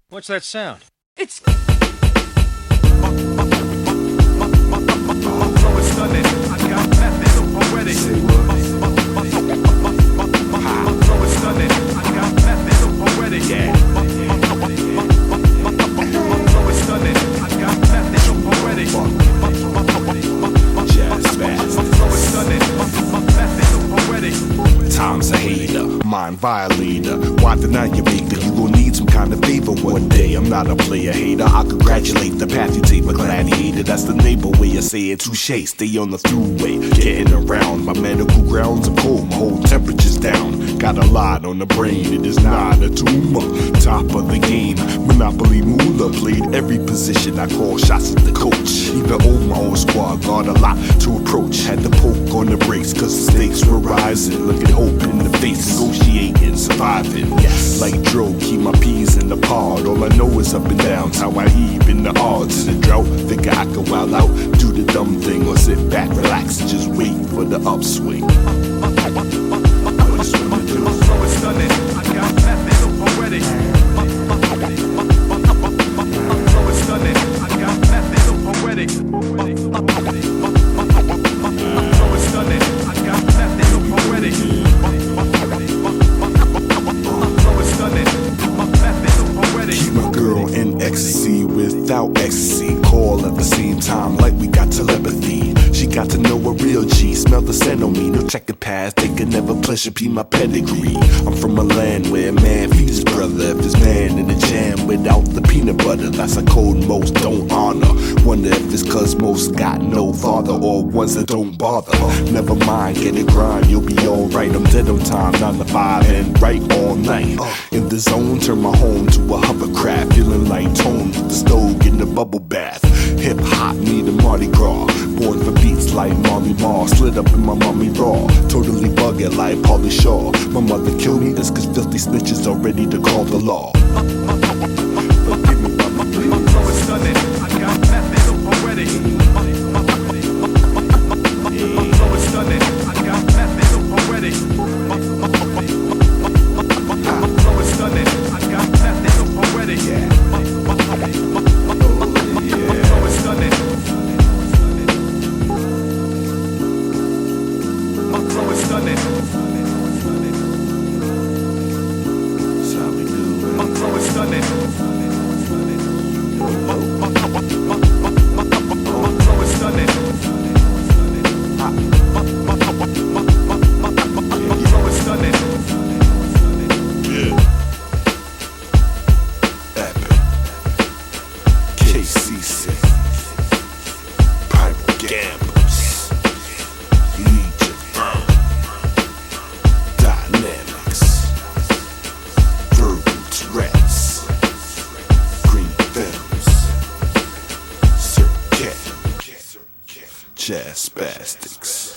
What's that sound? It's Time's a hater, mind violator. Why deny your maker? You gon' need some kind of favor one day. I'm not a player hater. I congratulate the path you take, my gladiator. That's the neighbor way I say it. Touche, stay on the throughway. Getting around my medical grounds. I'm cold, my whole temperature's down. Got a lot on the brain, it is not a tumor. Top of the game, Monopoly Moolah. Played every position, I call shots at the coach. Even old my whole squad, got a lot to approach. Had to poke on the brakes, cause the stakes were rising. Look at hope in the face, negotiating, surviving. Yes, like Dro, keep my peas in the pod. All I know is up and downs, how I heave in the odds. In the drought, think I can wild out, do the dumb thing, or sit back, relax, and just wait for the upswing. Ecstasy without ecstasy, call at the same time like we got telepathy. She got to know a real G, smell the scent on me, no checking past, they can never pleasure be my pedigree. I'm from a land where a man feeds his brother. If this man in a jam without the peanut butter, that's a code most don't honor. Wonder if it's cause most got no father, or ones that don't bother. Never mind, get it grind, you'll be alright. I'm dead on time, 9 to 5 and right all night. In the zone, turn my home to a hovercraft, feeling like Tone with the stove, getting a bubble bath. Hip hop, need a Mardi Gras. Born for beats like Marley Marl, slid up in my mommy raw. Totally bugging like Pauly Shaw. My mother killed me just cause filthy snitches are ready to call the law. Forgive me, mama, please. I'm so stunning, I got methods so poetic. I'm so stunning, I got methods so poetic. I'm so stunning, I got methods so poetic. Jazz Spastics.